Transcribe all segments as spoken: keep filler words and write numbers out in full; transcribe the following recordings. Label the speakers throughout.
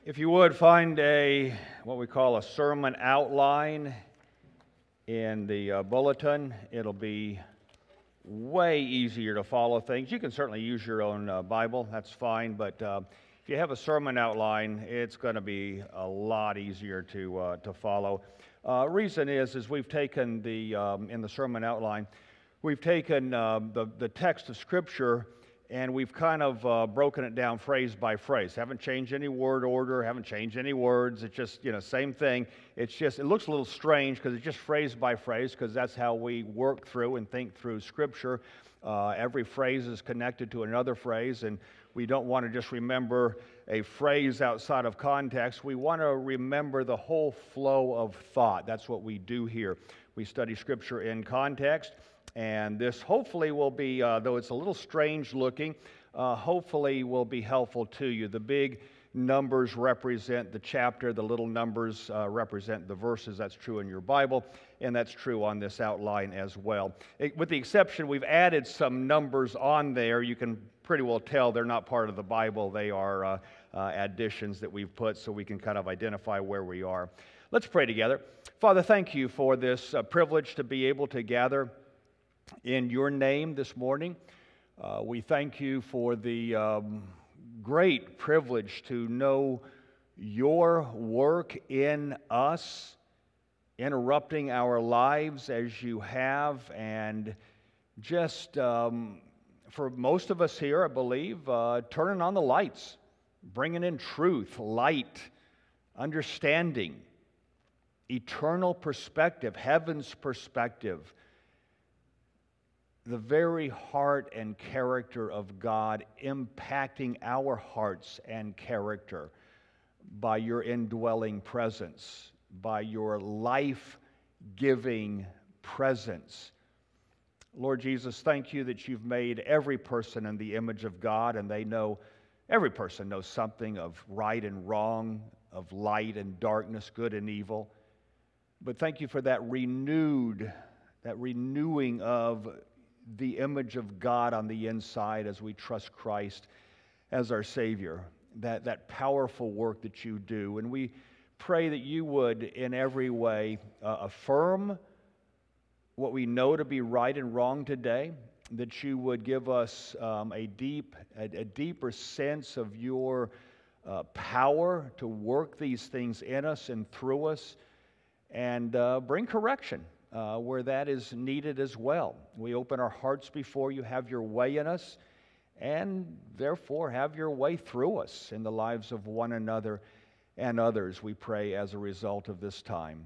Speaker 1: If you would find a what we call a sermon outline in the uh, bulletin, it'll be way easier to follow things. You can certainly use your own uh, Bible, that's fine, but uh, if you have a sermon outline, it's going to be a lot easier to uh, to follow. Uh, reason is, is we've taken the um, in the sermon outline, we've taken uh, the the text of Scripture. And we've kind of uh, broken it down phrase by phrase. Haven't changed any word order, haven't changed any words. It's just, you know, same thing. It's just, it looks a little strange because it's just phrase by phrase because that's how we work through and think through Scripture. Uh, every phrase is connected to another phrase, and we don't want to just remember a phrase outside of context. We want to remember the whole flow of thought. That's what we do here. We study Scripture in context. And this hopefully will be, uh, though it's a little strange looking, uh, hopefully will be helpful to you. The big numbers represent the chapter, the little numbers uh, represent the verses. That's true in your Bible, and that's true on this outline as well. It, with the exception, we've added some numbers on there. You can pretty well tell they're not part of the Bible. They are uh, uh, additions that we've put so we can kind of identify where we are. Let's pray together. Father, thank you for this uh, privilege to be able to gather in your name this morning. Uh, we thank you for the um, great privilege to know your work in us, interrupting our lives as you have, and just um, for most of us here, I believe, uh, turning on the lights, bringing in truth, light, understanding, eternal perspective, heaven's perspective, the very heart and character of God impacting our hearts and character by your indwelling presence, by your life-giving presence. Lord Jesus, thank you that you've made every person in the image of God, and they know, every person knows something of right and wrong, of light and darkness, good and evil. But thank you for that renewed, that renewing of the image of God on the inside as we trust Christ as our Savior, that, that powerful work that you do. And we pray that you would in every way uh, affirm what we know to be right and wrong today, that you would give us um, a deep, a, a deeper sense of your uh, power to work these things in us and through us, and uh, bring correction Uh, where that is needed as well. We open our hearts before you, have your way in us, and therefore have your way through us in the lives of one another and others, we pray as a result of this time.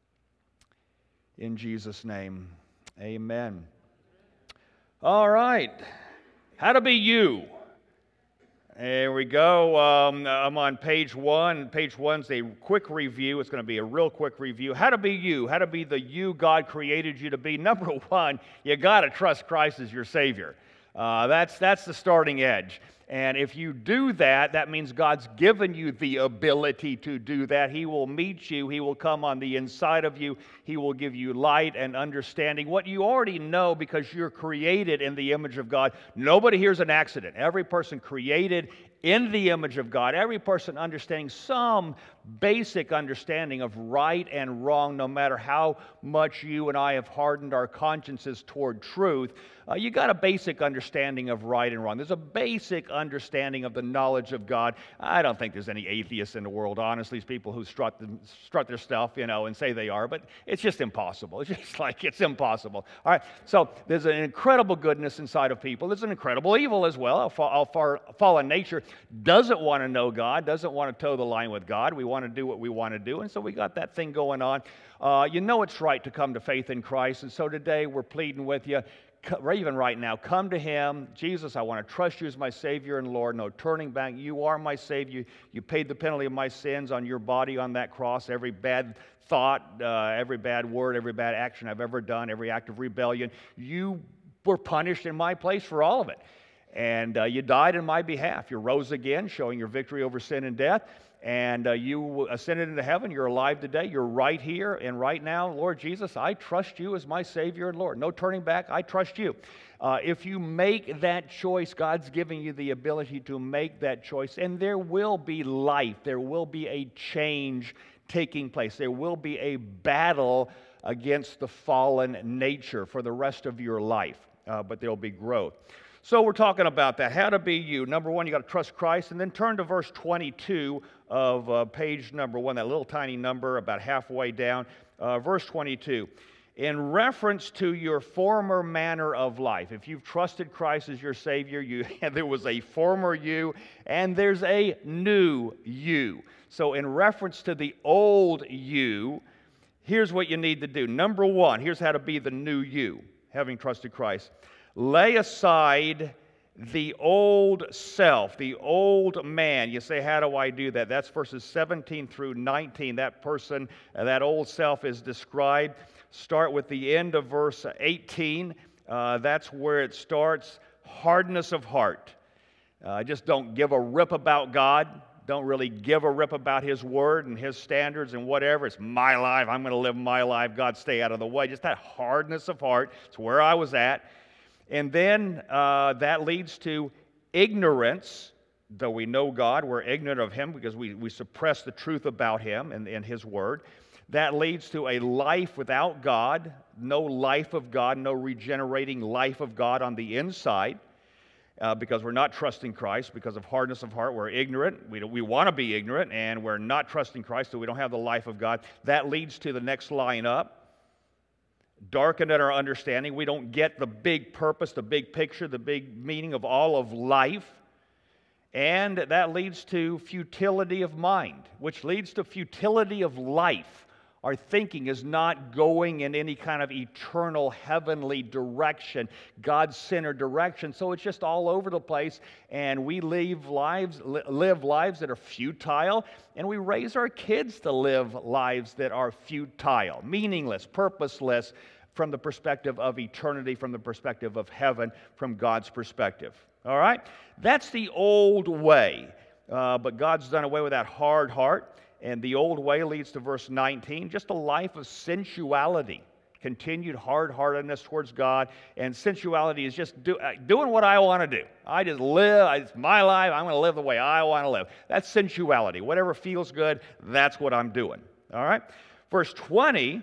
Speaker 1: In Jesus' name, amen. All right, how to be you. There we go. Um, I'm on page one. Page one's a quick review. It's going to be a real quick review. How to be you. How to be the you God created you to be. Number one, you got to trust Christ as your Savior. Uh, that's that's the starting edge. And if you do that, that means God's given you the ability to do that. He will meet you. He will come on the inside of you. He will give you light and understanding. What you already know because you're created in the image of God. Nobody here is an accident. Every person created in the image of God. Every person understanding some basic understanding of right and wrong, no matter how much you and I have hardened our consciences toward truth. Uh, you got a basic understanding of right and wrong. There's a basic understanding of the knowledge of God. I don't think there's any atheists in the world, honestly. These people who strut, them, strut their stuff, you know, and say they are, but it's just impossible. It's just like, it's impossible. All right, so there's an incredible goodness inside of people. There's an incredible evil as well. Our fallen nature doesn't want to know God, doesn't want to toe the line with God. We want to do what we want to do, and so we got that thing going on. Uh, you know it's right to come to faith in Christ, and so today we're pleading with you, even right now, come to Him. Jesus, I want to trust you as my Savior and Lord. No turning back. You are my Savior. You paid the penalty of my sins on your body on that cross. Every bad thought, uh, every bad word, every bad action I've ever done, every act of rebellion, you were punished in my place for all of it. And uh, you died in my behalf. You rose again, showing your victory over sin and death. And uh, you ascended into heaven. You're alive today. You're right here and right now. Lord Jesus, I trust you as my Savior and Lord. No turning back. I trust you. Uh, if you make that choice, God's giving you the ability to make that choice. And there will be life. There will be a change taking place. There will be a battle against the fallen nature for the rest of your life. Uh, but there will be growth. So we're talking about that, how to be you. Number one, you got to trust Christ, and then turn to verse twenty-two of uh, page number one, that little tiny number about halfway down. Uh, verse twenty-two, in reference to your former manner of life. If you've trusted Christ as your Savior, you, there was a former you, and there's a new you. So in reference to the old you, here's what you need to do. Number one, here's how to be the new you, having trusted Christ. Lay aside the old self, the old man. You say, how do I do that? That's verses seventeen through nineteen. That person, uh, that old self is described. Start with the end of verse eighteen. Uh, that's where it starts. Hardness of heart. Uh, just don't give a rip about God. Don't really give a rip about His Word and His standards and whatever. It's my life. I'm going to live my life. God, stay out of the way. Just that hardness of heart. It's where I was at. And then uh, that leads to ignorance. Though we know God, we're ignorant of Him because we, we suppress the truth about Him and, and His Word. That leads to a life without God, no life of God, no regenerating life of God on the inside uh, because we're not trusting Christ because of hardness of heart. We're ignorant. We, we want to be ignorant, and we're not trusting Christ, so we don't have the life of God. That leads to the next line up. Darkened in our understanding. We don't get the big purpose, the big picture, the big meaning of all of life. And that leads to futility of mind, which leads to futility of life. Our thinking is not going in any kind of eternal heavenly direction, God-centered direction. So it's just all over the place, and we live lives, live lives that are futile, and we raise our kids to live lives that are futile, meaningless, purposeless, from the perspective of eternity, from the perspective of heaven, from God's perspective. All right? That's the old way. Uh, but God's done away with that hard heart. And the old way leads to verse nineteen, just a life of sensuality, continued hard-heartedness towards God. And sensuality is just do, uh, doing what I want to do. I just live, it's my life, I'm going to live the way I want to live. That's sensuality. Whatever feels good, that's what I'm doing. All right? Verse twenty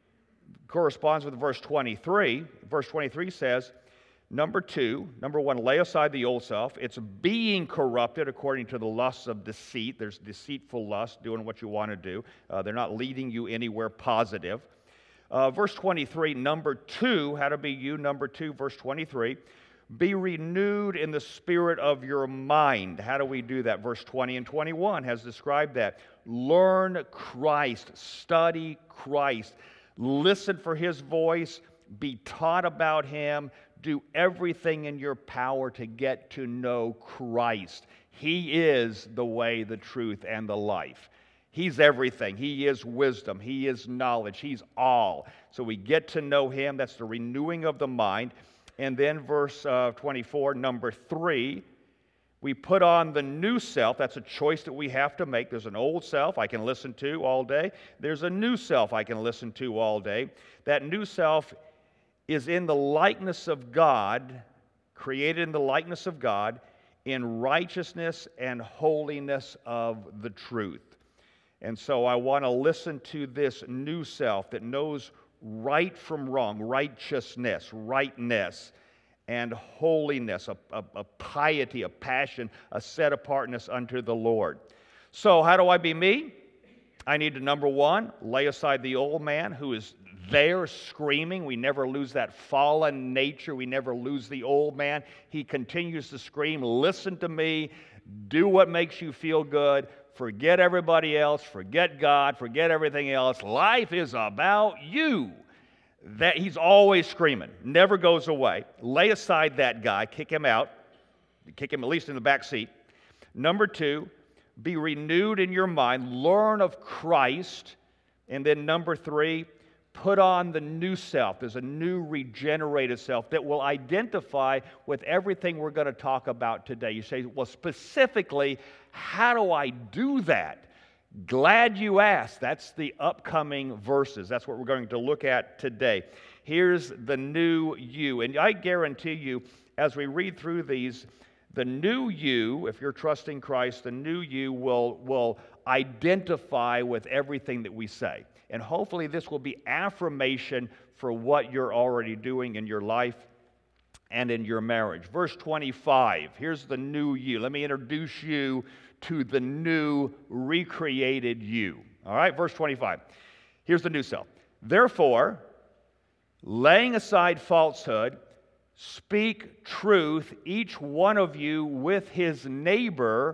Speaker 1: corresponds with verse twenty-three. Verse twenty-three says, number two, number one, lay aside the old self. It's being corrupted according to the lusts of deceit. There's deceitful lust, doing what you want to do. Uh, they're not leading you anywhere positive. Uh, verse twenty-three, number two, how to be you. Number two, verse twenty-three, be renewed in the spirit of your mind. How do we do that? Verse twenty and twenty-one has described that. Learn Christ. Study Christ. Listen for His voice. Be taught about Him. Do everything in your power to get to know Christ. He is the way, the truth, and the life. He's everything. He is wisdom. He is knowledge. He's all. So we get to know Him. That's the renewing of the mind. And then verse uh, twenty-four, number three, we put on the new self. That's a choice that we have to make. There's an old self I can listen to all day. There's a new self I can listen to all day. That new self is in the likeness of God, created in the likeness of God, in righteousness and holiness of the truth. And so I want to listen to this new self that knows right from wrong, righteousness, rightness, and holiness, a, a, a piety, a passion, a set-apartness unto the Lord. So how do I be me? I need to, number one, lay aside the old man who is there screaming. We never lose that fallen nature. We never lose the old man. He continues to scream, listen to me, do what makes you feel good, forget everybody else, forget God, forget everything else. Life is about you. That he's always screaming, never goes away. Lay aside that guy, kick him out, kick him at least in the back seat. Number two, be renewed in your mind, learn of Christ. And then number three, put on the new self. There's a new regenerated self that will identify with everything we're going to talk about today. You say, well, specifically, how do I do that? Glad you asked. That's the upcoming verses. That's what we're going to look at today. Here's the new you. And I guarantee you, as we read through these, the new you, if you're trusting Christ, the new you will, will identify with everything that we say. And hopefully this will be affirmation for what you're already doing in your life and in your marriage. Verse twenty-five, here's the new you. Let me introduce you to the new recreated you. All right, verse twenty-five. Here's the new self. Therefore, laying aside falsehood, speak truth, each one of you with his neighbor,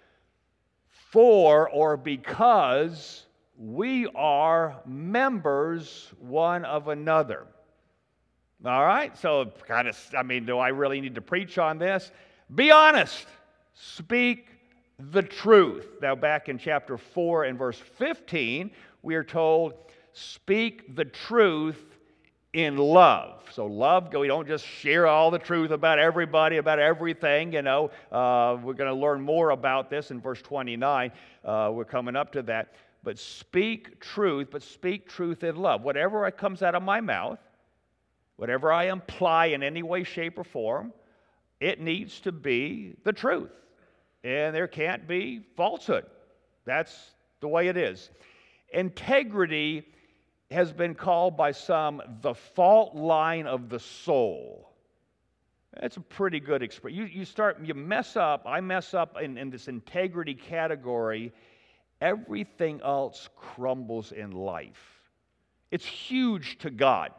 Speaker 1: for or because we are members one of another. All right, so kind of, I mean, do I really need to preach on this? Be honest. Speak the truth. Now, back in chapter four and verse fifteen, we are told, speak the truth in love. So love, we don't just share all the truth about everybody, about everything, you know. Uh, we're going to learn more about this in verse twenty-nine. Uh, we're coming up to that. But speak truth, but speak truth in love. Whatever comes out of my mouth, whatever I imply in any way, shape, or form, it needs to be the truth. And there can't be falsehood. That's the way it is. Integrity has been called by some the fault line of the soul. That's a pretty good expression. You, you start, you mess up, I mess up in, in this integrity category, everything else crumbles in life. It's huge to God.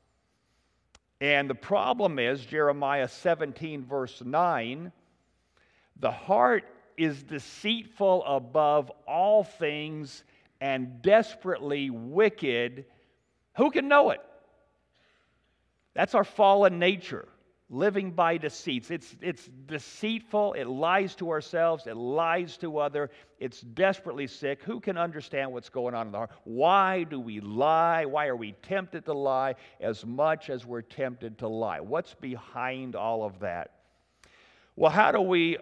Speaker 1: And the problem is, Jeremiah seventeen, verse nine, the heart is deceitful above all things and desperately wicked. Who can know it? That's our fallen nature, living by deceits. It's, it's deceitful, it lies to ourselves, it lies to others, it's desperately sick. Who can understand what's going on in the heart? Why do we lie? Why are we tempted to lie as much as we're tempted to lie? What's behind all of that? Well, how do we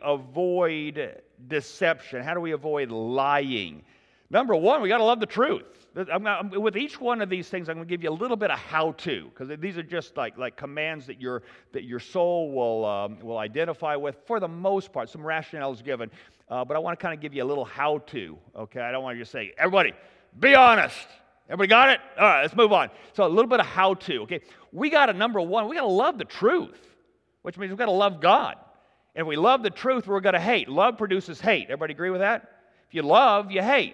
Speaker 1: avoid deception? How do we avoid lying? Number one, we got to love the truth. I'm gonna, with each one of these things, I'm going to give you a little bit of how-to, because these are just like, like commands that your that your soul will um, will identify with. For the most part, some rationale is given, uh, but I want to kind of give you a little how-to. Okay, I don't want to just say, everybody, be honest. Everybody got it? All right, let's move on. So a little bit of how-to. Okay, we got to number one, we got to love the truth, which means we've got to love God. And if we love the truth, we're going to hate. Love produces hate. Everybody agree with that? If you love, you hate.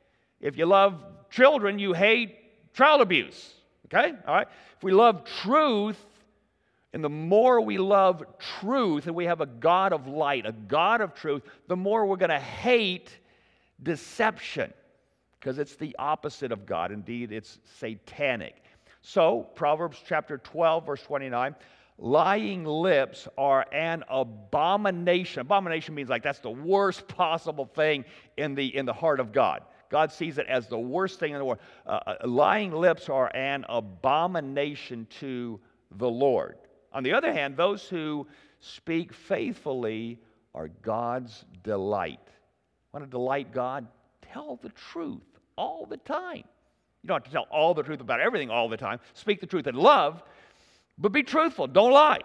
Speaker 1: If you love children, you hate child abuse. Okay? All right? If we love truth, and the more we love truth, and we have a God of light, a God of truth, the more we're going to hate deception, because it's the opposite of God. Indeed, it's satanic. So, Proverbs chapter twelve, verse twenty-nine, lying lips are an abomination. Abomination means like that's the worst possible thing in the, in the heart of God. God sees it as the worst thing in the world. Uh, lying lips are an abomination to the Lord. On the other hand, those who speak faithfully are God's delight. Want to delight God? Tell the truth all the time. You don't have to tell all the truth about everything all the time. Speak the truth in love, but be truthful. Don't lie.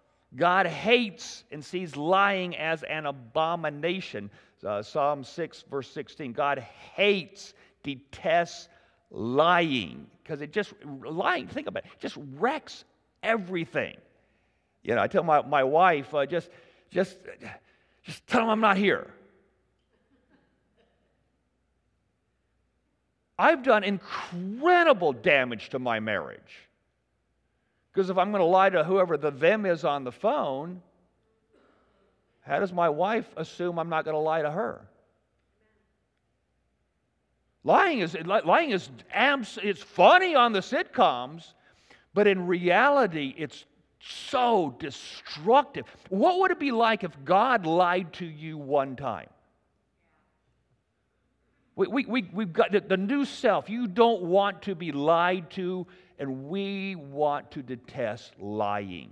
Speaker 1: God hates and sees lying as an abomination. Uh, Psalm six, verse sixteen, God hates, detests lying, because it just, lying, think about it, just wrecks everything. You know, I tell my, my wife, uh, just, just, just tell them I'm not here. I've done incredible damage to my marriage. Because if I'm going to lie to whoever the them is on the phone, how does my wife assume I'm not going to lie to her? Lying is lying is it's funny on the sitcoms, but in reality, it's so destructive. What would it be like if God lied to you one time? We, we, we, we've got the, the new self. You don't want to be lied to, and we want to detest lying.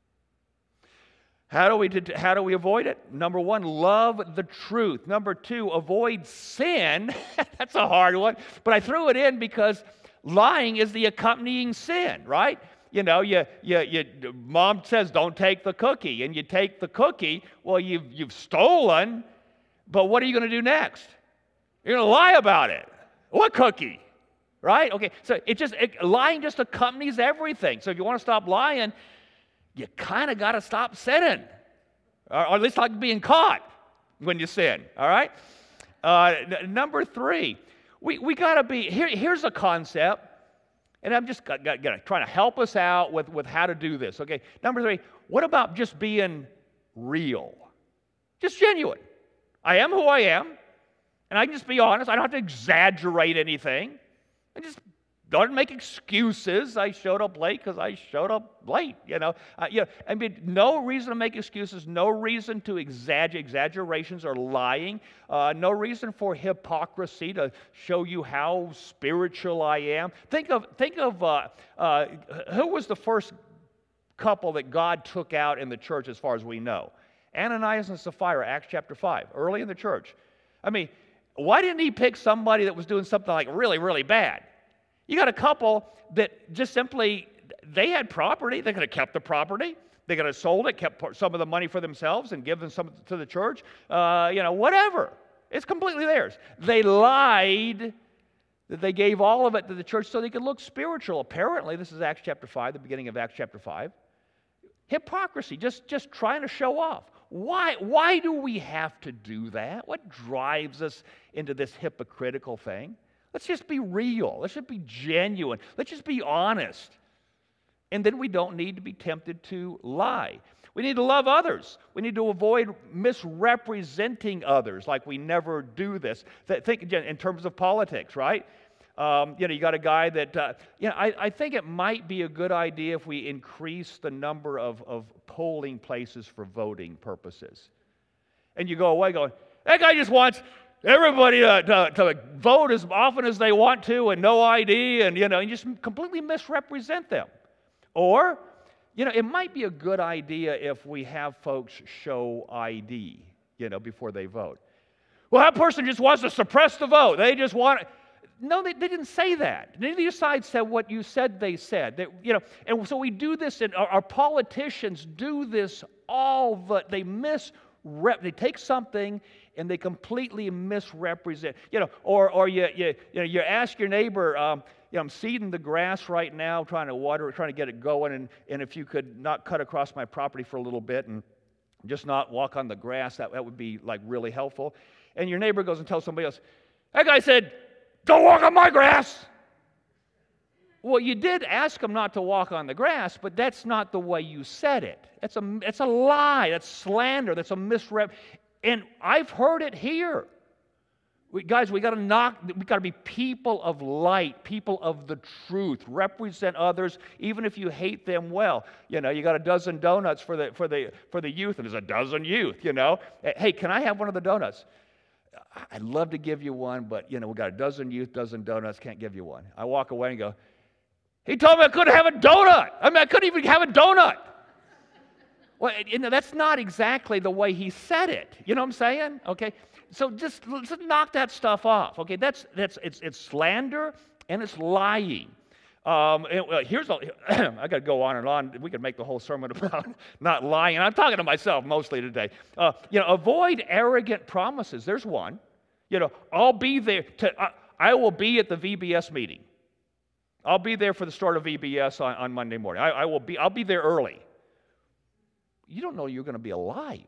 Speaker 1: How do we, how do we avoid it? Number one, love the truth. Number two, avoid sin. That's a hard one, but I threw it in because lying is the accompanying sin, right? You know, you, you, you, mom says, don't take the cookie, and you take the cookie. Well, you've, you've stolen, but what are you going to do next? You're going to lie about it. What cookie? Right? Okay, so it just, it, lying just accompanies everything. So if you want to stop lying, you kind of got to stop sinning, or, or at least like being caught when you sin, all right? Uh, n- number three, we, we got to be, here, here's a concept, and I'm just got, got, got, trying to help us out with, with how to do this, okay? Number three, what about just being real? Just genuine. I am who I am, and I can just be honest. I don't have to exaggerate anything. I just don't make excuses. I showed up late because I showed up late, you know. Uh, you know. I mean, no reason to make excuses, no reason to exaggerate, exaggerations or lying, uh, no reason for hypocrisy to show you how spiritual I am. Think of, think of uh, uh, who was the first couple that God took out in the church as far as we know? Ananias and Sapphira, Acts chapter five, early in the church. I mean, why didn't he pick somebody that was doing something like really, really bad? You got a couple that just simply, they had property. They could have kept the property. They could have sold it, kept some of the money for themselves and given some to the church. Uh, you know, whatever. It's completely theirs. They lied that they gave all of it to the church so they could look spiritual. Apparently, this is Acts chapter five, the beginning of Acts chapter five. Hypocrisy, just, just trying to show off. Why, why do we have to do that? What drives us into this hypocritical thing? Let's just be real. Let's just be genuine. Let's just be honest. And then we don't need to be tempted to lie. We need to love others. We need to avoid misrepresenting others like we never do this. Think again in terms of politics, right? Um, you know, you got a guy that, uh, you know, I, I think it might be a good idea if we increase the number of, of polling places for voting purposes. And you go away going, that guy just wants everybody to, to, to vote as often as they want to and no I D, and, you know, and just completely misrepresent them. Or, you know, it might be a good idea if we have folks show I D, you know, before they vote. Well, that person just wants to suppress the vote. They just want... No, they, they didn't say that. Neither side said what you said they said. They, you know, and so we do this, and our, our politicians do this all the... They misrep... They take something and they completely misrepresent. You know, or or you you you know you ask your neighbor, um, you know, I'm seeding the grass right now, trying to water it, trying to get it going, and and if you could not cut across my property for a little bit and just not walk on the grass, that that would be like really helpful. And your neighbor goes and tells somebody else, that guy said, don't walk on my grass. Well, you did ask him not to walk on the grass, but that's not the way you said it. That's a, it's a lie. That's slander. That's a misrep. And I've heard it here. We, guys, we got to knock. We got to be people of light, people of the truth. Represent others, even if you hate them well. You know, you got a dozen donuts for the for the for the youth, and there's a dozen youth. You know, hey, can I have one of the donuts? I'd love to give you one, but you know, we got a dozen youth, dozen donuts. Can't give you one. I walk away and go, he told me I couldn't have a donut. I mean, I couldn't even have a donut. Well, you know, that's not exactly the way he said it. You know what I'm saying? Okay, so just, just knock that stuff off. Okay, that's that's it's it's slander and it's lying. Um, and, uh, here's a, I got to go on and on. We could make the whole sermon about not lying. And I'm talking to myself mostly today. Uh, you know, avoid arrogant promises. There's one. You know, I'll be there. To, uh, I will be at the V B S meeting. I'll be there for the start of V B S on, on Monday morning. I, I will be. I'll be there early. You don't know you're going to be alive.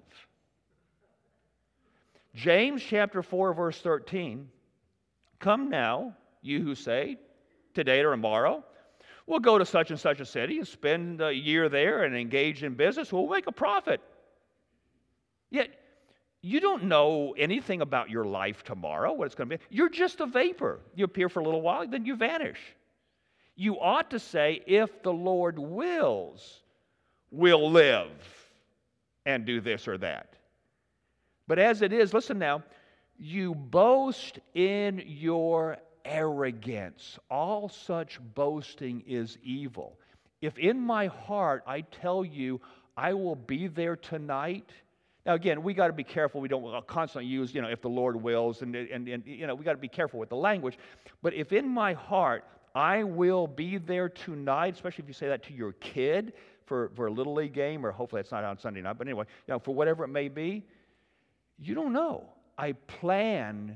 Speaker 1: James chapter four, verse thirteen. Come now, you who say, today or tomorrow, we'll go to such and such a city and spend a year there and engage in business. We'll make a profit. Yet, you don't know anything about your life tomorrow, what it's going to be. You're just a vapor. You appear for a little while, then you vanish. You ought to say, if the Lord wills, we'll live and do this or that. But as it is, listen now, you boast in your arrogance. All such boasting is evil. If in my heart I tell you I will be there tonight. Now again, we got to be careful. We don't constantly use, you know, if the Lord wills, and and, and you know, we got to be careful with the language. But if in my heart I will be there tonight, especially if you say that to your kid for, for a Little League game, or hopefully it's not on Sunday night, but anyway, you know, for whatever it may be, you don't know. I plan,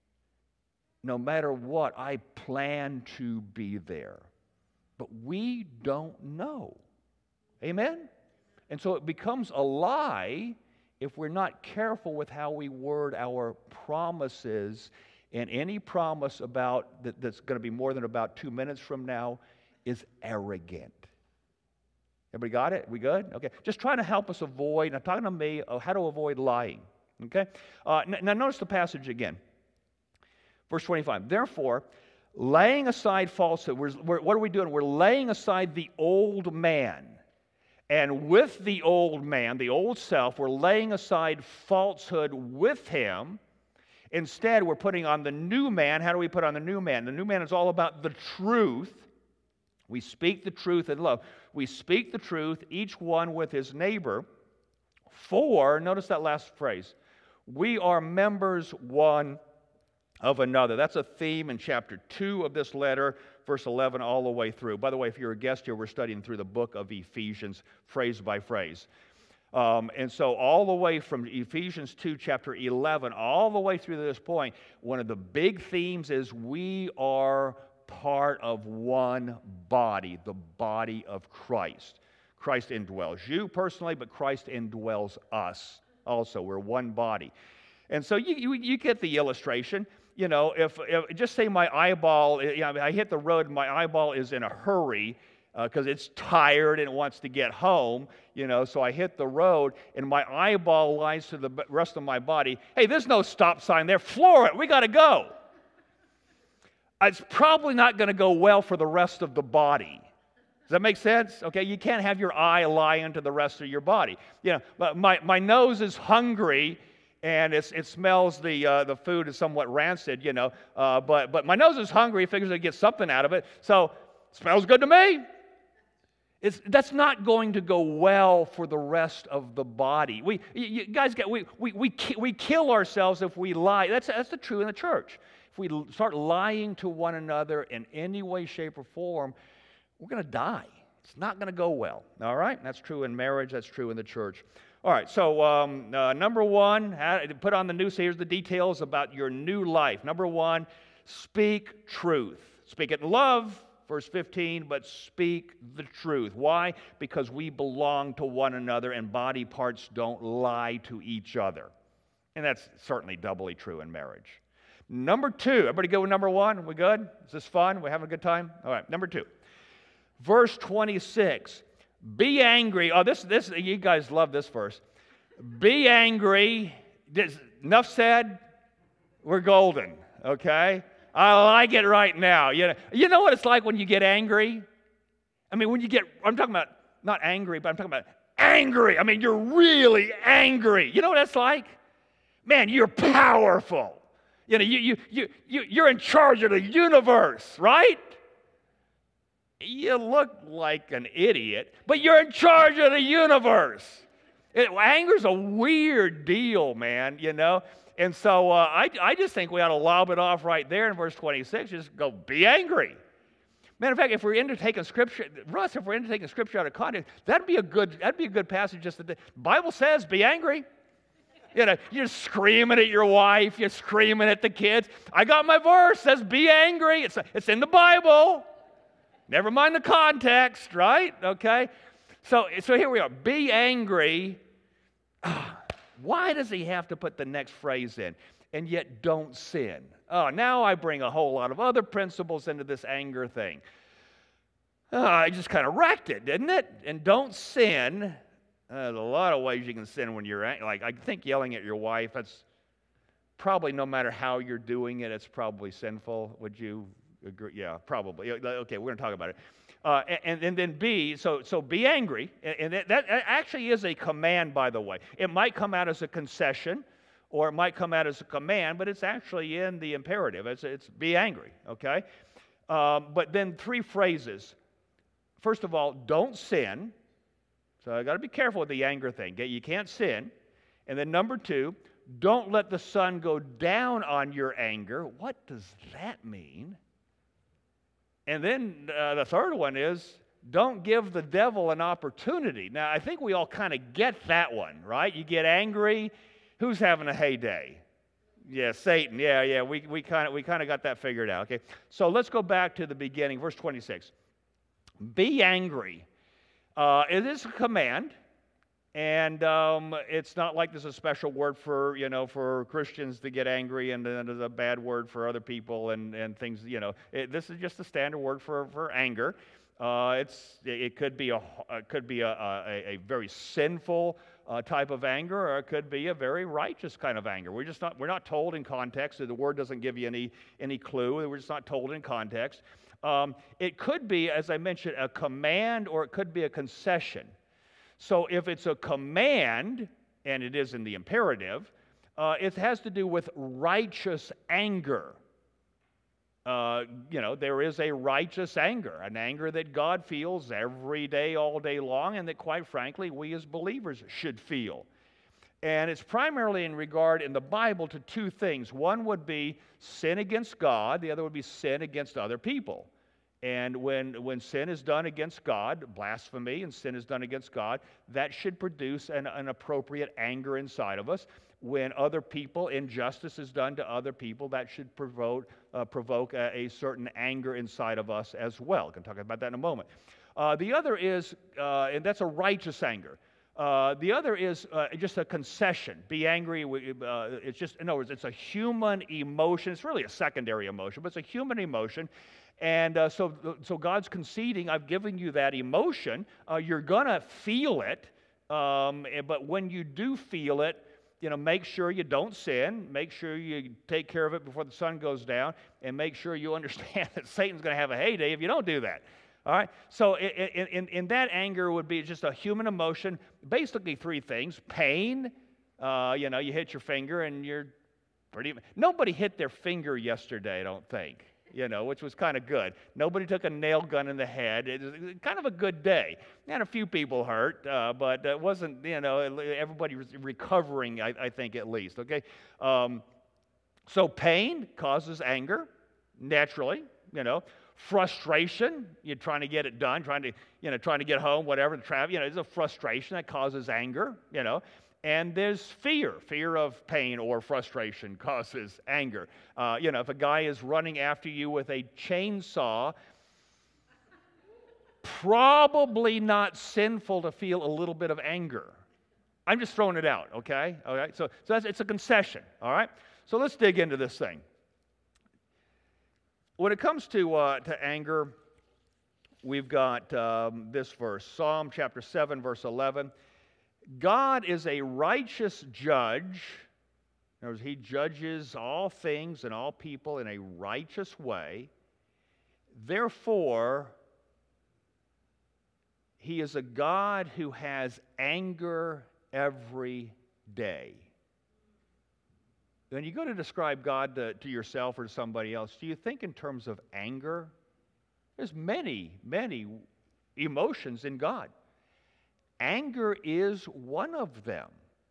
Speaker 1: no matter what, I plan to be there. But we don't know. Amen? And so it becomes a lie if we're not careful with how we word our promises. And any promise about that, that's going to be more than about two minutes from now is arrogant. Everybody got it? We good? Okay. Just trying to help us avoid, I'm talking to me, uh, how to avoid lying. Okay? Uh, n- now notice the passage again. Verse twenty-five. Therefore, laying aside falsehood, we're, we're, what are we doing? We're laying aside the old man. And with the old man, the old self, we're laying aside falsehood with him. Instead, we're putting on the new man. How do we put on the new man? The new man is all about the truth. We speak the truth in love. We speak the truth, each one with his neighbor. For, notice that last phrase, we are members one of another. That's a theme in chapter two of this letter, verse eleven all the way through. By the way, if you're a guest here, we're studying through the book of Ephesians, phrase by phrase. Um, and so all the way from Ephesians two, chapter eleven, all the way through to this point, one of the big themes is we are part of one body, the body of Christ. Christ indwells you personally, but Christ indwells us also. We're one body. And so you, you, you get the illustration. You know, if, if just say my eyeball, you know, I hit the road and my eyeball is in a hurry because uh, it's tired and it wants to get home, you know, so I hit the road and my eyeball lies to the rest of my body. Hey, there's no stop sign there. Floor it. We got to go. It's probably not going to go well for the rest of the body. Does that make sense? Okay, you can't have your eye lie into the rest of your body. You know, but my, my nose is hungry, and it's, it smells the uh, the food is somewhat rancid, you know. Uh, but but my nose is hungry. It figures it gets something out of it, so it smells good to me. It's that's not going to go well for the rest of the body. We you, you guys get we we we we kill ourselves if we lie. That's that's the true in the church. If we start lying to one another in any way, shape, or form, we're going to die. It's not going to go well. All right, that's true in marriage. That's true in the church. All right, so um, uh, number one, put on the news. Here's the details about your new life. Number one, speak truth. Speak it in love, verse fifteen, but speak the truth. Why? Because we belong to one another, and body parts don't lie to each other. And that's certainly doubly true in marriage. Number two, everybody go with number one? We good? Is this fun? We having a good time? All right, number two. Verse twenty-six. Be angry. Oh, this, this, you guys love this verse. Be angry. Enough said. We're golden, okay? I like it right now. You know, you know what it's like when you get angry? I mean, when you get, I'm talking about not angry, but I'm talking about angry. I mean, you're really angry. You know what that's like? Man, you're powerful. You know, you, you, you, you, you're in charge of the universe, right? You look like an idiot, but you're in charge of the universe. It, anger's a weird deal, man, you know. And so uh, I, I just think we ought to lob it off right there in verse twenty-six. Just go, be angry. Matter of fact, if we're into taking scripture, Russ, if we're into taking scripture out of context, that'd be a good, that'd be a good passage. Just the Bible says, be angry. You know, you're screaming at your wife, you're screaming at the kids. I got my verse, says be angry. It's, it's in the Bible. Never mind the context, right? Okay? So, so here we are. Be angry. Why does he have to put the next phrase in? And yet don't sin. Oh, now I bring a whole lot of other principles into this anger thing. Oh, I just kind of wrecked it, didn't it? And don't sin. Uh, there's a lot of ways you can sin when you're angry. Like, I think yelling at your wife, that's probably no matter how you're doing it, it's probably sinful. Would you agree? Yeah, probably. Okay, we're going to talk about it. Uh, and, and then B, so so be angry. And that, that actually is a command, by the way. It might come out as a concession, or it might come out as a command, but it's actually in the imperative. It's, it's be angry, okay? Um, but then three phrases. First of all, don't sin. So I got to be careful with the anger thing. Okay? You can't sin. And then number two, don't let the sun go down on your anger. What does that mean? And then uh, the third one is, don't give the devil an opportunity. Now, I think we all kind of get that one, right? You get angry. Who's having a heyday? Yeah, Satan. Yeah, yeah. We we kind of we kind of got that figured out. Okay. So let's go back to the beginning, verse twenty-six. Be angry. Uh, it is a command, and um, it's not like there's a special word for you know for Christians to get angry, and then there's a bad word for other people and and things. You know, it, this is just a standard word for for anger. Uh, it's it could be a it could be a a, a very sinful uh, type of anger, or it could be a very righteous kind of anger. We're just not we're not told in context. The word doesn't give you any any clue. We're just not told in context. Um, it could be, as I mentioned, a command, or it could be a concession. So if it's a command, and it is in the imperative, uh, it has to do with righteous anger. Uh, you know, there is a righteous anger, an anger that God feels every day, all day long, and that, quite frankly, we as believers should feel. And it's primarily in regard in the Bible to two things. One would be sin against God. The other would be sin against other people. And when, when sin is done against God, blasphemy and sin is done against God, that should produce an, an appropriate anger inside of us. When other people, injustice is done to other people, that should provoke, uh, provoke a, a certain anger inside of us as well. I can talk about that in a moment. Uh, the other is, uh, and that's a righteous anger. Uh, the other is uh, just a concession. Be angry. Uh, it's just, in other words, it's a human emotion. It's really a secondary emotion, but it's a human emotion. And uh, so, so God's conceding, I've given you that emotion. Uh, you're going to feel it. Um, but when you do feel it, you know, make sure you don't sin. Make sure you take care of it before the sun goes down. And make sure you understand that Satan's going to have a heyday if you don't do that. All right? So in, in, in that anger would be just a human emotion. Basically three things. Pain. Uh, you know, you hit your finger and you're pretty... Nobody hit their finger yesterday, I don't think. You know, which was kind of good. Nobody took a nail gun in the head. It was kind of a good day. And a few people hurt, uh, but it wasn't, you know, everybody was recovering, I, I think, at least, okay? Um, so pain causes anger, naturally, you know. Frustration, you're trying to get it done, trying to, you know, trying to get home, whatever, the traffic, you know, it's a frustration that causes anger, you know. And there's fear. Fear of pain or frustration causes anger. Uh, you know, if a guy is running after you with a chainsaw, probably not sinful to feel a little bit of anger. I'm just throwing it out, okay? All right. So, so that's, it's a concession, all right? So let's dig into this thing. When it comes to, uh, to anger, we've got um, this verse, Psalm chapter seven, verse eleven. God is a righteous judge. In other words, he judges all things and all people in a righteous way. Therefore, he is a God who has anger every day. When you go to describe God to, to yourself or to somebody else, do you think in terms of anger? There's many, many emotions in God. Anger is one of them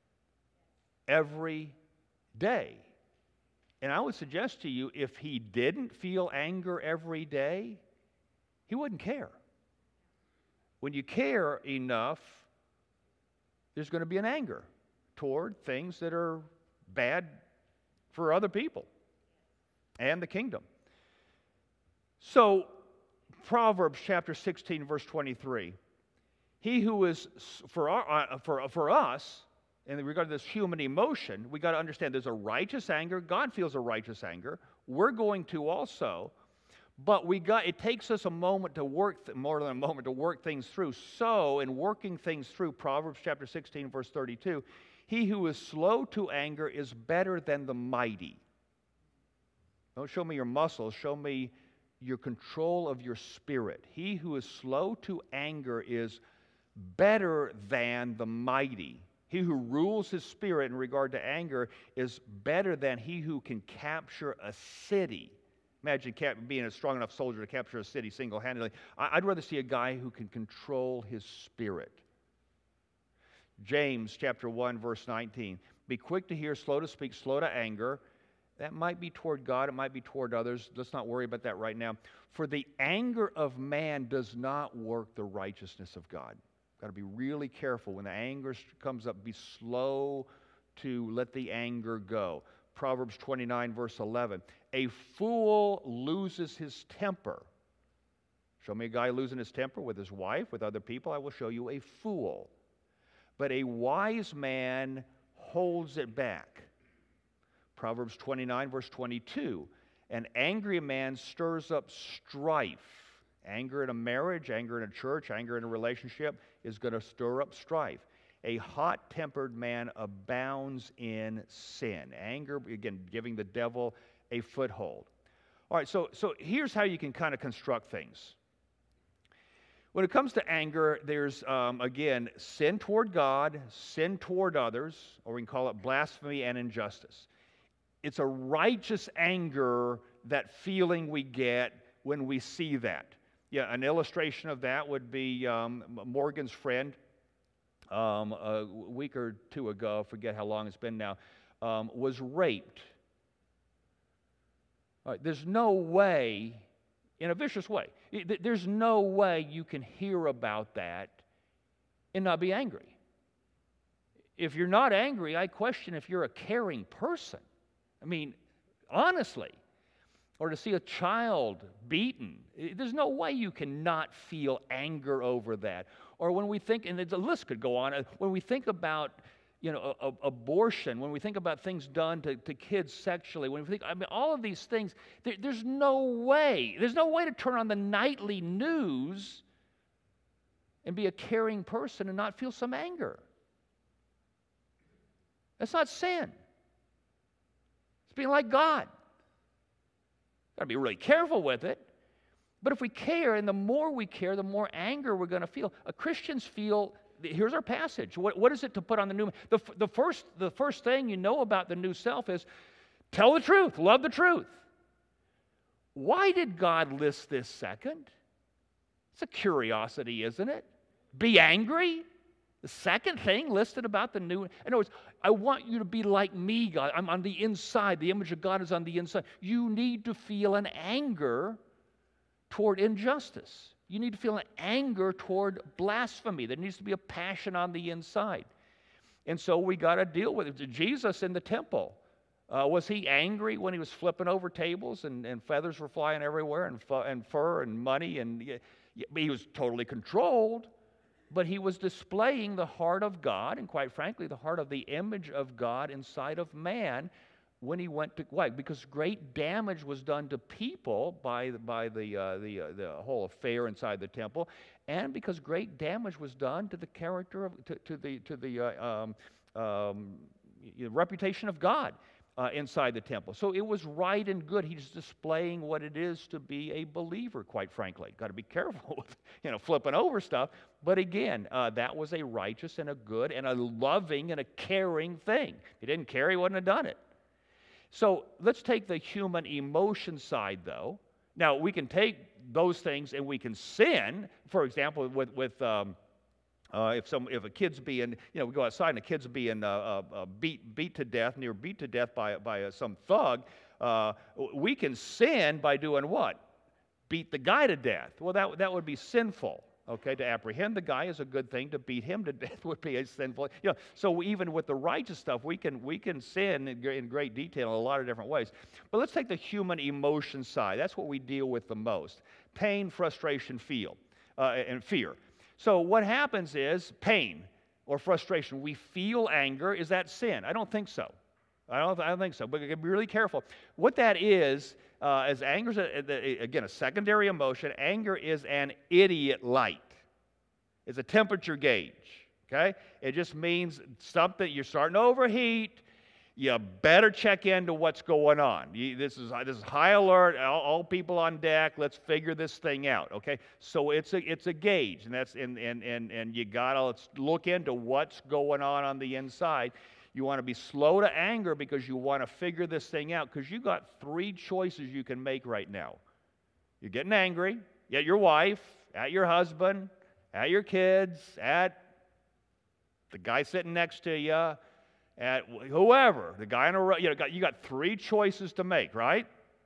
Speaker 1: every day. And I would suggest to you, if he didn't feel anger every day, he wouldn't care. When you care enough, there's going to be an anger toward things that are bad for other people and the kingdom. So, Proverbs chapter sixteen, verse twenty-three. He who is, for, our, uh, for, for us, in regard to this human emotion, we got to understand there's a righteous anger. God feels a righteous anger. We're going to also. But we got, it takes us a moment to work, th- more than a moment to work things through. So, in working things through, Proverbs chapter sixteen, verse thirty-two, he who is slow to anger is better than the mighty. Don't show me your muscles, show me your control of your spirit. He who is slow to anger is better than the mighty. He who rules his spirit in regard to anger is better than he who can capture a city. Imagine cap- being a strong enough soldier to capture a city single-handedly. I- I'd rather see a guy who can control his spirit. James chapter one, verse nineteen. Be quick to hear, slow to speak, slow to anger. That might be toward God, it might be toward others. Let's not worry about that right now. For the anger of man does not work the righteousness of God. Got to be really careful. When the anger comes up, be slow to let the anger go. Proverbs twenty-nine, verse eleven. A fool loses his temper. Show me a guy losing his temper with his wife, with other people. I will show you a fool. But a wise man holds it back. Proverbs twenty-nine, verse twenty-two. An angry man stirs up strife. Anger in a marriage, anger in a church, anger in a relationship is going to stir up strife. A hot-tempered man abounds in sin. Anger, again, giving the devil a foothold. All right, so, so here's how you can kind of construct things. When it comes to anger, there's, um, again, sin toward God, sin toward others, or we can call it blasphemy and injustice. It's a righteous anger, that feeling we get when we see that. Yeah, an illustration of that would be um, Morgan's friend um, a week or two ago, I forget how long it's been now, um, was raped. All right, there's no way, in a vicious way, there's no way you can hear about that and not be angry. If you're not angry, I question if you're a caring person. I mean, honestly. Or to see a child beaten. There's no way you can not feel anger over that. Or when we think, and the list could go on, when we think about, you know, a, a, abortion, when we think about things done to, to kids sexually, when we think, I mean, all of these things, there, there's no way, there's no way to turn on the nightly news and be a caring person and not feel some anger. That's not sin. It's being like God. Got to be really careful with it. But if we care, and the more we care, the more anger we're going to feel. Uh, Christians feel, here's our passage. What, what is it to put on the new? The, the, first, the first thing you know about the new self is tell the truth, love the truth. Why did God list this second? It's a curiosity, isn't it? Be angry. The second thing listed about the new, in other words, I want you to be like me, God. I'm on the inside. The image of God is on the inside. You need to feel an anger toward injustice. You need to feel an anger toward blasphemy. There needs to be a passion on the inside. And so we got to deal with it. Jesus in the temple, uh, was he angry when he was flipping over tables and, and feathers were flying everywhere and, fu- and fur and money? And yeah, he was totally controlled. But he was displaying the heart of God, and quite frankly, the heart of the image of God inside of man when he went to, why? Because great damage was done to people by, by the, uh, the, uh, the whole affair inside the temple, and because great damage was done to the character of, to, to the, to the uh, um, um, reputation of God uh, inside the temple. So it was right and good. He's displaying what it is to be a believer, quite frankly. Got to be careful with, you know, flipping over stuff. But again, uh, that was a righteous and a good and a loving and a caring thing. If he didn't care, he wouldn't have done it. So let's take the human emotion side, though. Now, we can take those things and we can sin. For example, with, with um, uh, if some if a kid's being, you know, we go outside and a kid's being uh, uh, uh, beat beat to death, near beat to death by, by uh, some thug, uh, we can sin by doing what? Beat the guy to death. Well, that, that would be sinful. Okay, to apprehend the guy is a good thing. To beat him to death would be a sinful. You know, so even with the righteous stuff, we can we can sin in, in great detail in a lot of different ways. But let's take the human emotion side. That's what we deal with the most: pain, frustration, feel, uh, and fear. So what happens is pain or frustration. We feel anger. Is that sin? I don't think so. I don't. I don't think so. But be really careful. What that is. Uh, as anger is, a, again, a secondary emotion, anger is an idiot light. It's a temperature gauge, okay? It just means something, you're starting to overheat, you better check into what's going on. You, this is this is high alert. All, all people on deck. Let's figure this thing out. Okay, so it's a it's a gauge, and that's and and and and you gotta look into what's going on on the inside. You want to be slow to anger because you want to figure this thing out, because you got three choices you can make right now. You're getting angry at your wife, at your husband, at your kids, at the guy sitting next to you, at whoever, the guy in a row. You know, got, you got three choices to make, right?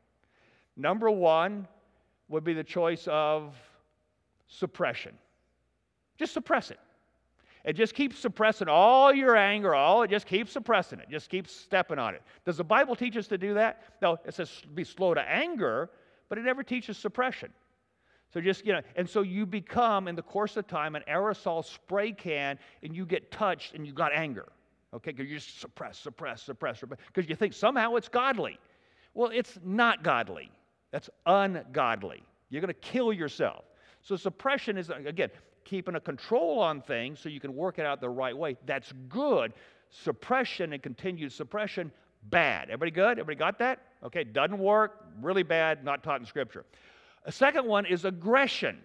Speaker 1: Number one would be the choice of suppression. Just suppress it. And just keep suppressing all your anger, all it just keep suppressing it. Just keep stepping on it. Does the Bible teach us to do that? No, it says be slow to anger, but it never teaches suppression. So just, you know, and so you become, in the course of time, an aerosol spray can, and you get touched and you got anger. Okay, because you just suppress, suppress, suppress, suppress, because you think somehow it's godly. Well, it's not godly. That's ungodly. You're going to kill yourself. So suppression is, again, keeping a control on things so you can work it out the right way. That's good. Suppression and continued suppression, bad. Everybody good? Everybody got that? Okay, doesn't work, really bad, not taught in Scripture. A second one is aggression.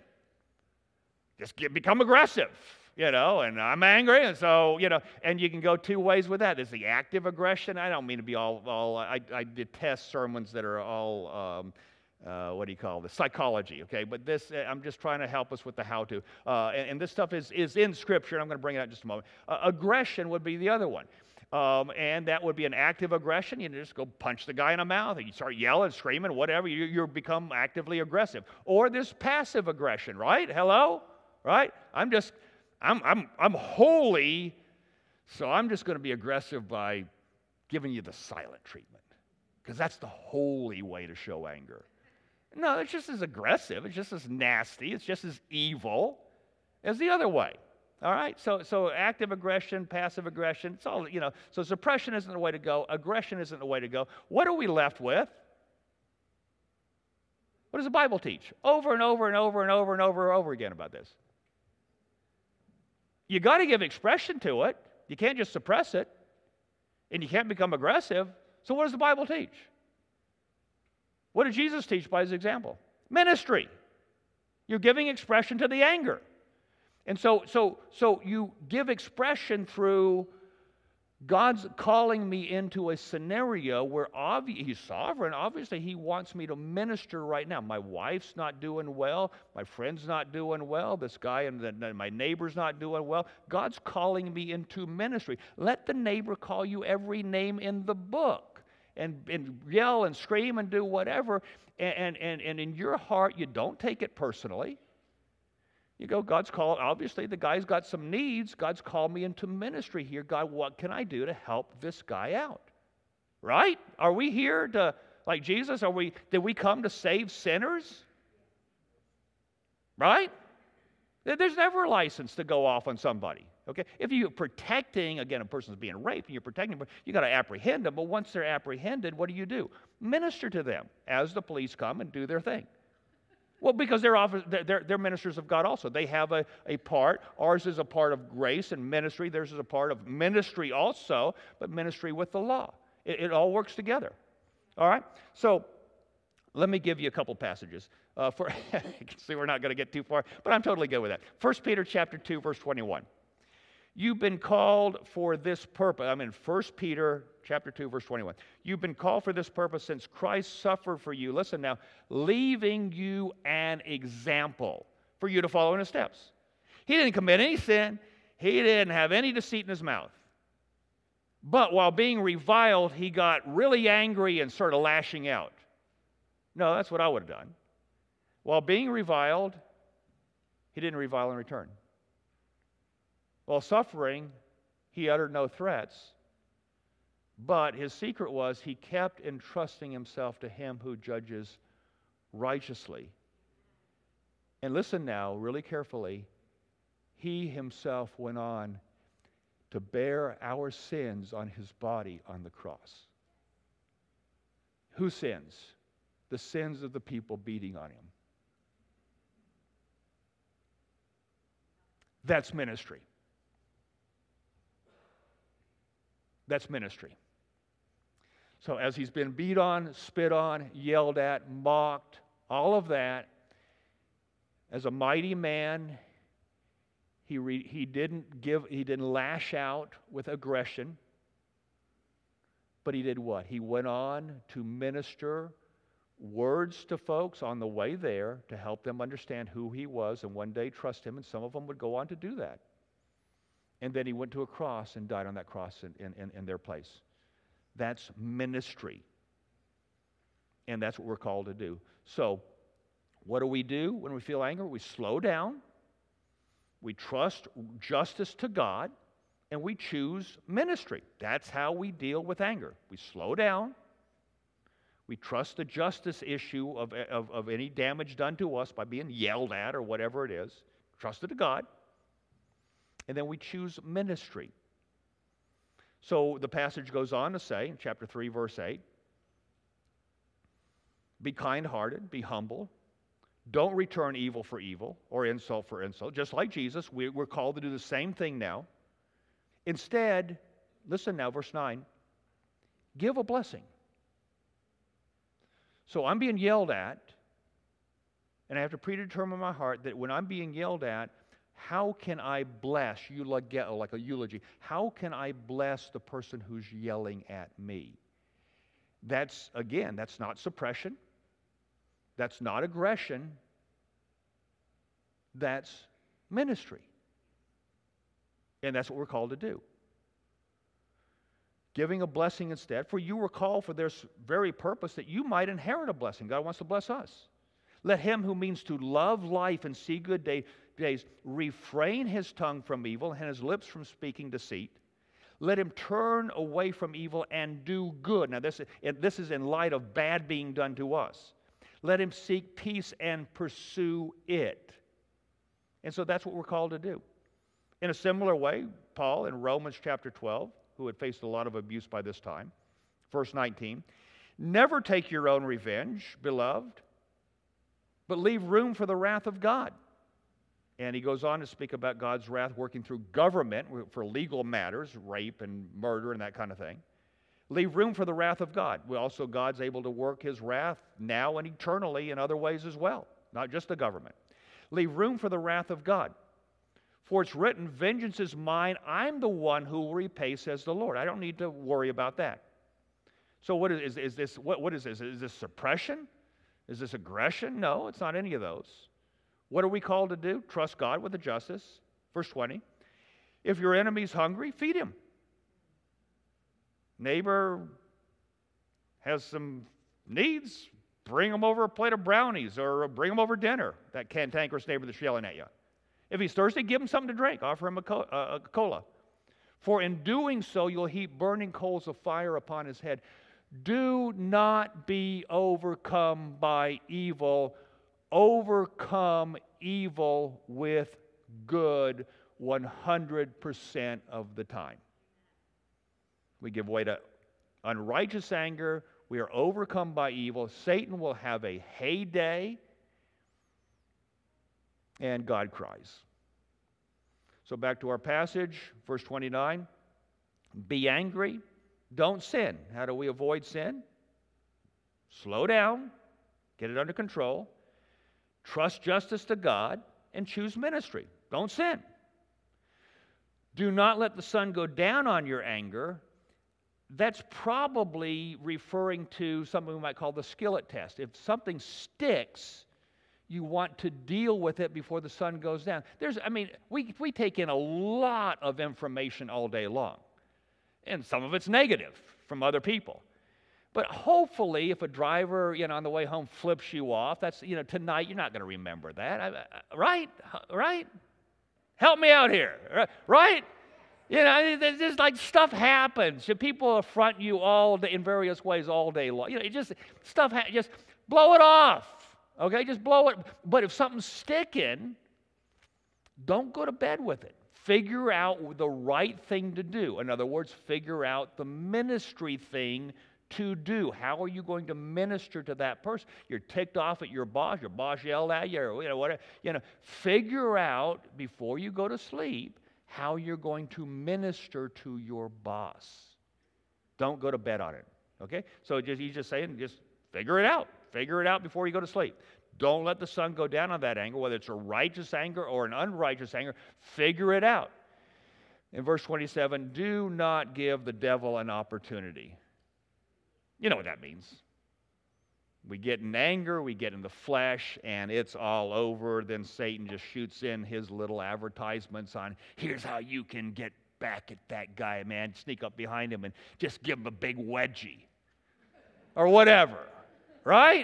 Speaker 1: Just get, become aggressive, you know, and I'm angry, and so, you know, and you can go two ways with that. There's the active aggression. I don't mean to be all, all I, I detest sermons that are all, um, Uh, what do you call this? Psychology, okay? But this, I'm just trying to help us with the how-to. Uh, and, and this stuff is, is in Scripture, and I'm going to bring it out in just a moment. Uh, aggression would be the other one. Um, and that would be an active aggression. You just go punch the guy in the mouth, and you start yelling, screaming, whatever. You, you become actively aggressive. Or this passive aggression, right? Hello? Right? I'm just, I'm, I'm, I'm holy, so I'm just going to be aggressive by giving you the silent treatment. Because that's the holy way to show anger. No, it's just as aggressive. It's just as nasty. It's just as evil as the other way. All right? So, so active aggression, passive aggression, it's all, you know. So suppression isn't the way to go. Aggression isn't the way to go. What are we left with? What does the Bible teach? Over and over and over and over and over and over again about this. You got to give expression to it. You can't just suppress it. And you can't become aggressive. So what does the Bible teach? What did Jesus teach by his example? Ministry. You're giving expression to the anger. And so, so, so you give expression through God's calling me into a scenario where obvi- he's sovereign. Obviously, he wants me to minister right now. My wife's not doing well. My friend's not doing well. This guy and the, my neighbor's not doing well. God's calling me into ministry. Let the neighbor call you every name in the book. And, and yell and scream and do whatever, and, and, and in your heart, you don't take it personally. You go, God's called, obviously the guy's got some needs. God's called me into ministry here. God, what can I do to help this guy out? Right? Are we here to, like Jesus, are we, did we come to save sinners? Right? There's never a license to go off on somebody. Okay? If you're protecting, again, a person's being raped, and you're protecting them, you got to apprehend them. But once they're apprehended, what do you do? Minister to them as the police come and do their thing. Well, because they're, office, they're, they're ministers of God also. They have a, a part. Ours is a part of grace and ministry. Theirs is a part of ministry also, but ministry with the law. It, it all works together. All right? So let me give you a couple passages. Uh, for you can see we're not going to get too far, but I'm totally good with that. First Peter chapter two, verse twenty-one. You've been called for this purpose. I'm in First Peter chapter two, verse twenty-one. You've been called for this purpose since Christ suffered for you. Listen now, leaving you an example for you to follow in his steps. He didn't commit any sin. He didn't have any deceit in his mouth. But while being reviled, he got really angry and started lashing out. No, that's what I would have done. While being reviled, he didn't revile in return. While suffering, he uttered no threats, but his secret was he kept entrusting himself to him who judges righteously. And listen now, really carefully, he himself went on to bear our sins on his body on the cross. Whose sins? The sins of the people beating on him. That's ministry. That's ministry. So as he's been beat on, spit on, yelled at, mocked, all of that, as a mighty man, he, re, he didn't give, he didn't lash out with aggression, but he did what? He went on to minister words to folks on the way there to help them understand who he was and one day trust him, and some of them would go on to do that. And then he went to a cross and died on that cross in, in, in their place. That's ministry. And that's what we're called to do. So, what do we do when we feel anger? We slow down, we trust justice to God, and we choose ministry. That's how we deal with anger. We slow down, we trust the justice issue of, of, of any damage done to us by being yelled at or whatever it is, trust it to God, and then we choose ministry. So the passage goes on to say, in chapter three, verse eight, be kind-hearted, be humble, don't return evil for evil or insult for insult. Just like Jesus, we, we're called to do the same thing now. Instead, listen now, verse nine, give a blessing. So I'm being yelled at, and I have to predetermine in my heart that when I'm being yelled at, how can I bless, like a eulogy, how can I bless the person who's yelling at me? That's, again, that's not suppression. That's not aggression. That's ministry. And that's what we're called to do. Giving a blessing instead, for you were called for this very purpose, that you might inherit a blessing. God wants to bless us. Let him who means to love life and see good day, days refrain his tongue from evil and his lips from speaking deceit. Let him turn away from evil and do good. Now this, this is in light of bad being done to us. Let him seek peace and pursue it. And so that's what we're called to do. In a similar way, Paul in Romans chapter twelve, who had faced a lot of abuse by this time, verse nineteen, never take your own revenge, beloved, but leave room for the wrath of God. And he goes on to speak about God's wrath working through government for legal matters, rape and murder and that kind of thing. Leave room for the wrath of God. Well, also, God's able to work his wrath now and eternally in other ways as well, not just the government. Leave room for the wrath of God. For it's written, vengeance is mine, I'm the one who will repay, says the Lord. I don't need to worry about that. So what is, is, is this? What, what is this? Is this suppression? Is this aggression? No, it's not any of those. What are we called to do? Trust God with the justice. Verse twenty. If your enemy's hungry, feed him. Neighbor has some needs, bring him over a plate of brownies or bring him over dinner, that cantankerous neighbor that's yelling at you. If he's thirsty, give him something to drink. Offer him a, co- uh, a cola. For in doing so, you'll heap burning coals of fire upon his head. Do not be overcome by evil. Overcome evil with good one hundred percent of the time. We give way to unrighteous anger. We are overcome by evil. Satan will have a heyday. And God cries. So back to our passage, verse twenty-nine. Be angry, don't sin. How do we avoid sin? Slow down, get it under control, trust justice to God, and choose ministry. Don't sin. Do not let the sun go down on your anger. That's probably referring to something we might call the skillet test. If something sticks, you want to deal with it before the sun goes down. There's, I mean, we, we take in a lot of information all day long. And some of it's negative from other people. But hopefully, if a driver, you know, on the way home flips you off, that's, you know, tonight you're not going to remember that. I, I, right? Right? Help me out here. Right? You know, there's just like stuff happens. People affront you all day in various ways all day long. You know, it just, stuff, ha- just blow it off. Okay, just blow it. But if something's sticking, don't go to bed with it. Figure out the right thing to do. In other words, figure out the ministry thing to do. How are you going to minister to that person? You're ticked off at your boss. Your boss yelled at you, or you know whatever. You know, figure out before you go to sleep how you're going to minister to your boss. Don't go to bed on it. Okay? So just, he's just saying, just figure it out. Figure it out before you go to sleep. Don't let the sun go down on that anger, whether it's a righteous anger or an unrighteous anger. Figure it out. In verse twenty-seven, do not give the devil an opportunity. You know what that means. We get in anger, we get in the flesh, and it's all over. Then Satan just shoots in his little advertisements on, here's how you can get back at that guy, man. Sneak up behind him and just give him a big wedgie. Or whatever. Right?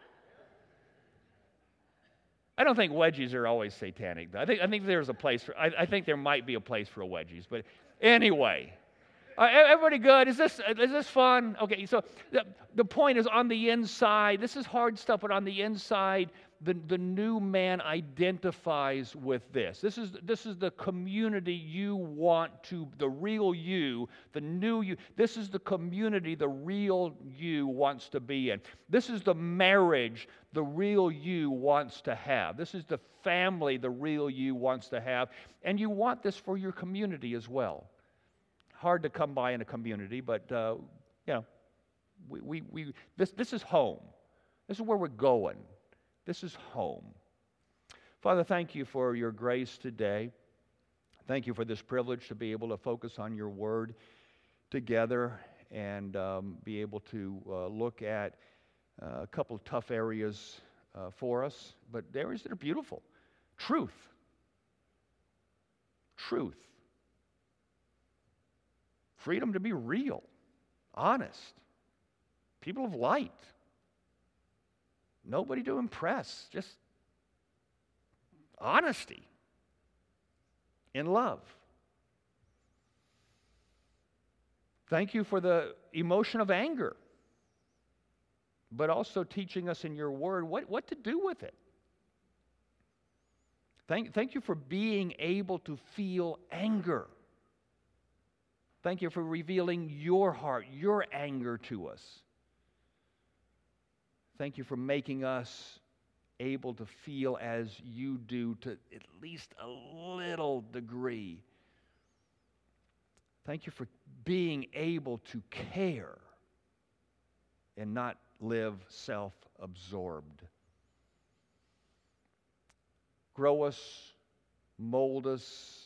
Speaker 1: I don't think wedgies are always satanic, though. I think, I think there's a place for, I, I think there might be a place for wedgies. But anyway, uh, everybody good? Is this, is this fun? Okay, so the, the point is on the inside, this is hard stuff, but on the inside, the, the new man identifies with this. This is, this is the community you want to, the real you, the new you. This is the community the real you wants to be in. This is the marriage the real you wants to have. This is the family the real you wants to have. And you want this for your community as well. Hard to come by in a community, but, uh, you know, we, we, we, this, this is home. This is where we're going. This is home. Father, thank you for your grace today. Thank you for this privilege to be able to focus on your word together and um, be able to uh, look at uh, a couple of tough areas uh, for us, but areas that are beautiful. Truth. Truth. Freedom to be real, honest. People of light. Nobody to impress, just honesty in love. Thank you for the emotion of anger, but also teaching us in your word what, what to do with it. Thank, thank you for being able to feel anger. Thank you for revealing your heart, your anger to us. Thank you for making us able to feel as you do to at least a little degree. Thank you for being able to care and not live self-absorbed. Grow us, mold us,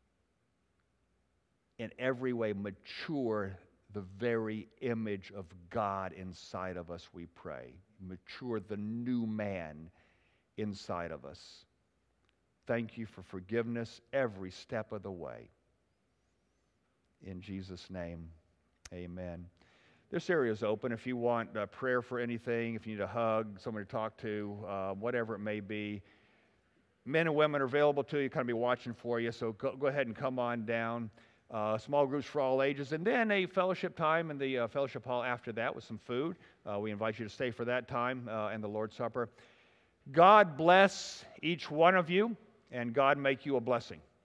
Speaker 1: in every way mature the very image of God inside of us, we pray. Mature the new man inside of us. Thank you for forgiveness every step of the way. In Jesus' name, amen. This area is open. If you want a prayer for anything, if you need a hug, someone to talk to, uh, whatever it may be, men and women are available to you, kind of be watching for you, so go, go ahead and come on down. Uh, small groups for all ages, and then a fellowship time in the uh, fellowship hall after that with some food. Uh, we invite you to stay for that time uh, and the Lord's Supper. God bless each one of you, and God make you a blessing.